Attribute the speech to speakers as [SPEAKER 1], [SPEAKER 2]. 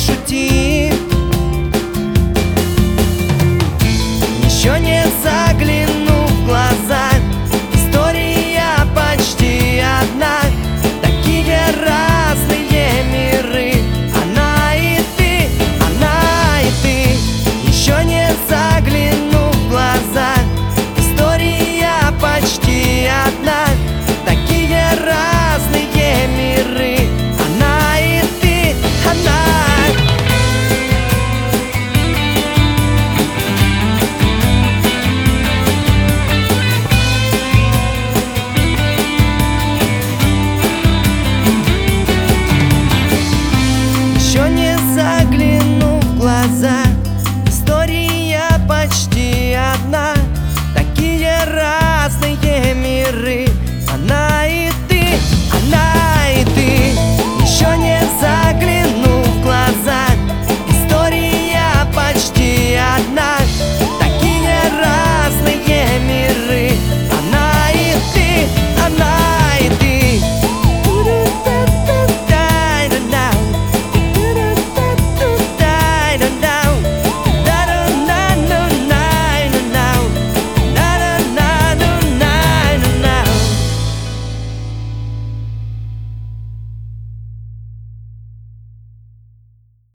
[SPEAKER 1] пошути. Еще не заглянув в глаза, история почти одна. Такие разные миры, она и ты, она и ты. Еще не заглянув в глаза, история почти одна. Такие разные миры, она и ты, она. Еще не заглянув в глаза,